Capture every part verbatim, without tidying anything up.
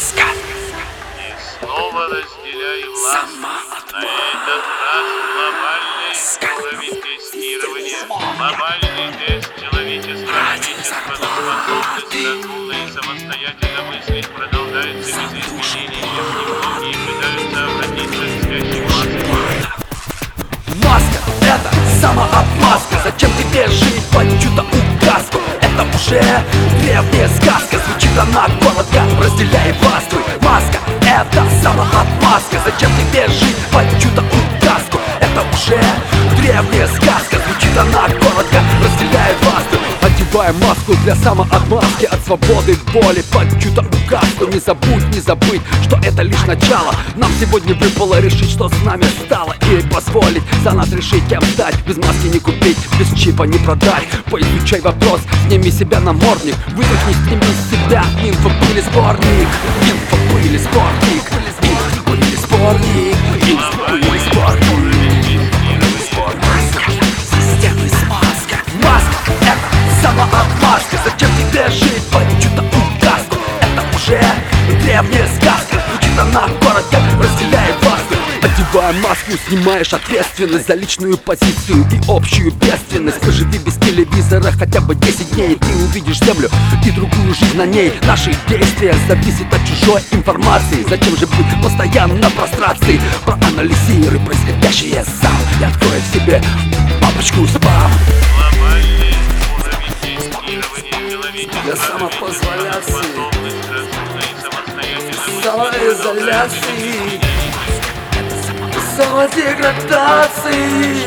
Маска. И снова разделяй власть. На этот раз глобальный уровень тестирования. Глобальный тест человечества физического на способность разумно и самостоятельно мыслить продолжается без изменений, чем немногие пытаются обратиться к спящей маске. Маска — это самоотмазка. Зачем тебе жить под чью-то указку? Это уже древняя сказка. Звучит она коротко, разделяй властвуй. Маска — это самоотмазка. Зачем тебе жить под чью-то указку? Это уже древняя сказка. Звучит она коротко, разделяй властвуй. Одеваем маску для самоотмазки от свободы к боли под чью-то указку. Не забудь, не забыть, что это лишь начало. Нам сегодня выпало решить, что с нами стало, и позволить за нас решить, кем стать. Без маски не купить, без чипа не продать. Поизучай вопрос, сними себя намордник. Вытряхни, сними с себя инфопыли сборник. Инфопыли сборник. Инфопыли сборник. Инфопыли сборник. Системный смазка. Маска — это самоотмазка. Зачем тебе жить под чью-то указку? Это уже древняя сказка. Звучит она коротко, разделяй власть. Одевая маску, снимаешь ответственность за личную позицию и общую бедственность. Поживи без телевизора хотя бы десять дней, ты увидишь землю и другую жизнь на ней. Наши действия зависят от чужой информации. Зачем же быть постоянно на прострации? Проанализируй происходящее сам и открой в себе папочку спам. Глобальный уровень тестирования человечества. Для самопозволяции, способность разумно и самостоятельно мыслить самоизоляции, самодеградации,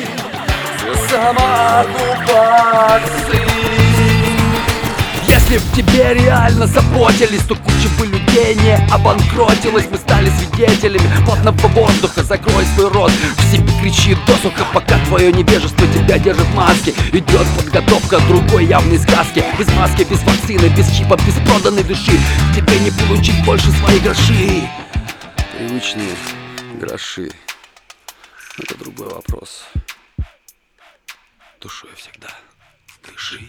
самооккупации. Если б тебе реально заботились, то куча бы людей не обанкротилась. Мы стали свидетелями плотного воздуха. Закрой свой рот, в себе кричит досуха, пока твое невежество тебя держит в маске. Идет подготовка другой явной сказки. Без маски, без вакцины, без чипа, без проданной души тебе не получить больше свои гроши. Привычные гроши — это другой вопрос. Душой всегда дыши.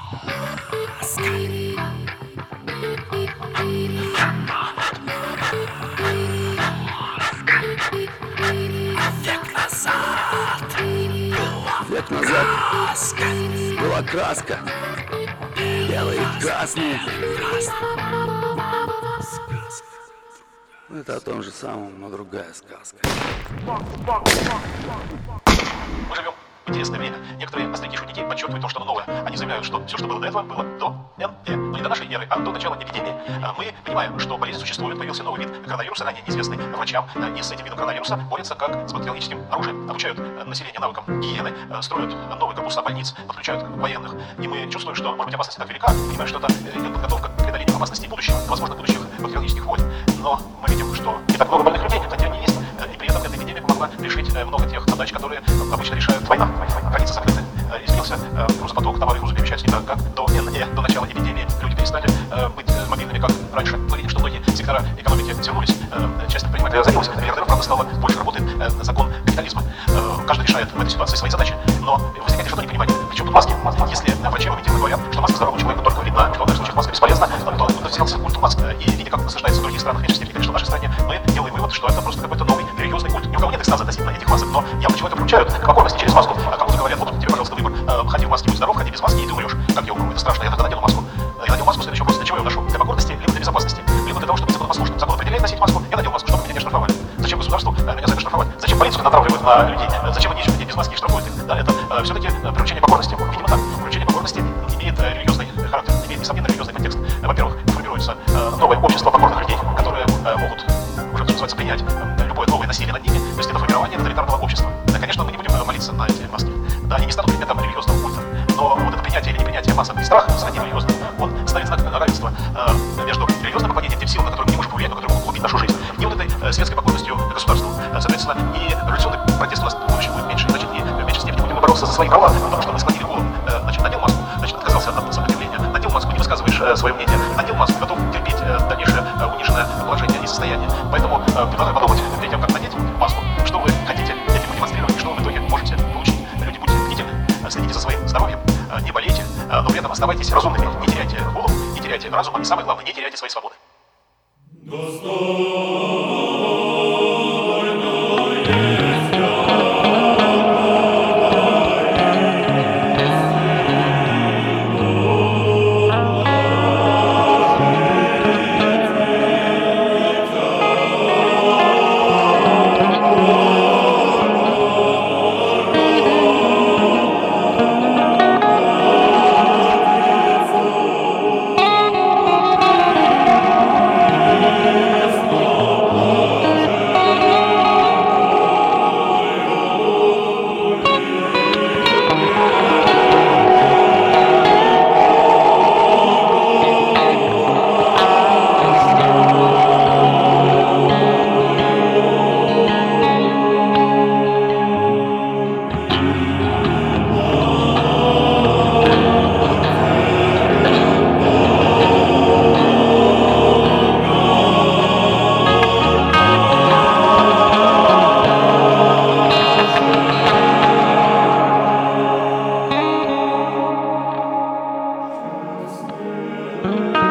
Век назад Век назад была краска, белый и красный. Это о том же самом, но другая сказка. Мы живем в интересное время. Некоторые остряки-шутники подчеркивают то, что оно новое. Они заявляют, что все, что было до этого, было до эн э, но не до нашей эры, а до начала эпидемии. Мы понимаем, что болезнь существует, появился новый вид коронавируса, ранее неизвестный врачам, и с этим видом коронавируса борются как с бактериологическим оружием. Обучают население навыкам гигиены, строят новые корпуса больниц, подключают военных. И мы чувствуем, что, может быть, опасность так велика, понимаем, что это идет подготовка к преодолению опасностей будущего, возможно, будущих бактериологических войн. Но мы видим, что не так много больных людей, хотя они есть, и при этом эта эпидемия помогла решить много тех задач, которые обычно решают война. Границы закрыты, изменился грузопоток, товары и грузы перемещаются не так, как до эн э, до начала эпидемии. Люди перестали быть мобильными, как раньше. Мы видим, что многие сектора экономики тянулись, часть предпринимателей разорилась, миллиардеров, правда, стало больше, работает закон капитализма. Каждый решает в этой ситуации свои задачи, но возникает что-то непонимание. Причем тут маски? Если врачи объективно говорят, что маска здоровому человеку только видна, что в данном случае маска бесполезна, то тут взялся культ маск. И видя, как насаждается в других странах, в меньшей степени, конечно, в нашей стране, мы делаем вывод, что это просто какой-то новый религиозный культ. Ни у кого нет экстаза относительно этих масок, но явно человека приучают к покорности через маску. А кому-то говорят, вот тебе, пожалуйста, выбор. Ходи в маске, будь здоров, ходи без маски, и ты умрешь. Как я умру, это страшно, я тогда надену маску. Я надел маску, следующий вопрос, для чего я ее ношу? Для покорности, либо для безопасности, либо для того, чтобы быть законопослушным. Закон определяет носить маску, я надел маску, чтобы меня не штрафовали. Зачем государству меня за это штрафовать? Зачем полицию натравливают на людей? Зачем они ищут людей без маски и штрафуют их? Да, это э, все-таки э, приучение покорности. Видимо, так. Приучение покорности имеет э, религиозный характер, имеет, несомненно, религиозный контекст. Во-первых, формируется э, новое общество покорных людей, которые э, могут, уже, что называется, принять э, любое новое насилие над ними. То есть это формирование тоталитарного общества. Да, конечно, мы не будем молиться на эти маски. Да, они не станут предметом религиозного культа. Но вот это принятие или непринятие масок и страх сродни религиозным, он ставит знак равенства э, между религиозным поклонением тем силам, на которые мы не можем повлиять, но которые могут убить нашу жизнь, и вот этой э, светской покорностью государству. Э, соответственно, и революционный протест у нас в будущем будет меньше, значит, и в меньшей степени будем бороться за свои права, потому что мы склонили голову. Э, значит, надел маску, значит, отказался от сопротивления, надел маску, не высказываешь э, свое мнение, надел маску, готов терпеть э, дальнейшее э, униженное положение и состояние. Поэтому э, предлагаю подумать перед тем, как надеть маску, что вы хотите этим демонстрировать, что вы в итоге можете получить. Люди, будьте бдительны, следите за своим здоровьем, э, не болейте, э, но при этом оставайтесь разумными, не теряйте голову, не теряйте разума и, самое главное, не теряйте своей свободы. Маска.